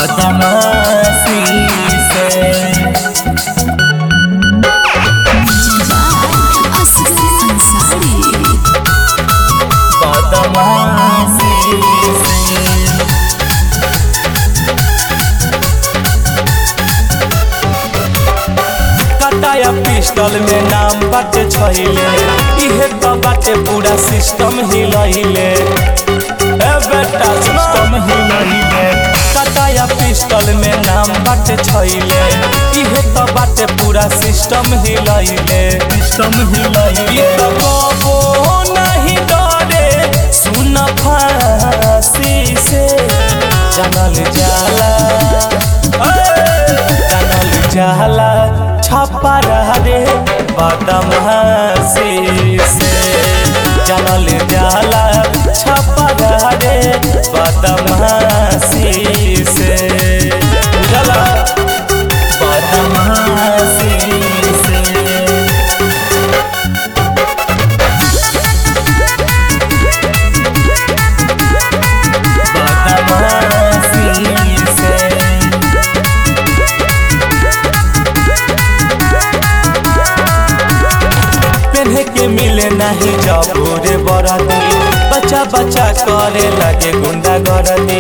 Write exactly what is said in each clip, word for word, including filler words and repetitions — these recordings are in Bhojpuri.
बदमाशी से। कटाया पिस्टल में नाम बाटे छैले, इहे तो बाटे पूरा सिस्टम हिलैले। ए बेटा सिस्टम हिलैले। कटाया पिस्टल में नाम बाटे छैले, इहे तो बाटे पूरा सिस्टम हिलैले। सिस्टम हिलैले। ई तो कबो नहीं डरे, सुन फांसी से जानल जाला, जानल जाला छापा रे बदमाशी से। जानल जाला छापा रे बदमाशी से। जाला बदमाशी से। के मिले नहीं जबूरे बरदी, बच्चा बच्चा करे लगे गुंडा गर्दी।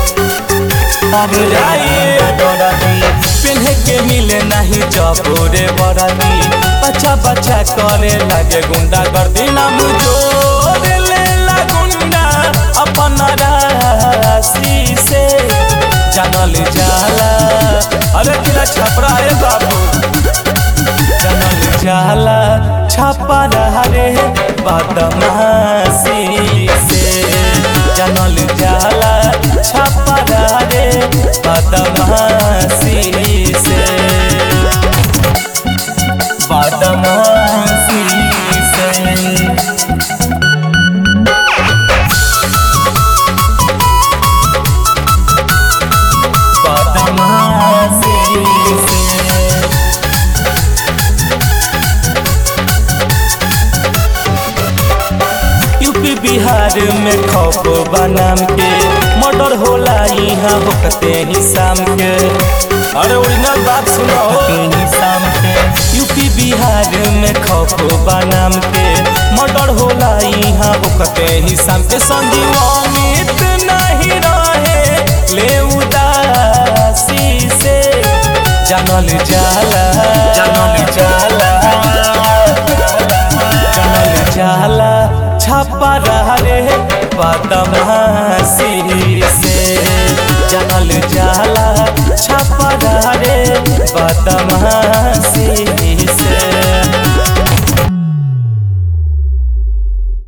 पिन्हे के मिले नहीं जबूरे बरदी, बच्चा बच्चा करे लगे गुंडा गर्दी। नाम जोर लेला गुंडा अपन राशि से जानल जाला। अरे किला छपरा है बाबू, जानल जाला छापा रे बदमाशी से। जानल जाला छापा रे बदमाशी से। बदमाशी से। बिहार में खौफ बनाम के मर्डर होला यहाँ होते ही शाम के। अरे ओरिजिनल बात सुनो ही शाम के। यूपी बिहार में खौफ बनाम के मर्डर होला यहाँ होते ही शाम के। संजीव अमित नहीं रहे ले उदासी से जानल जाला, जानल जाला, जानल जाला छापा रे बदमाशी से। जानल जाला छापा रे बदमाशी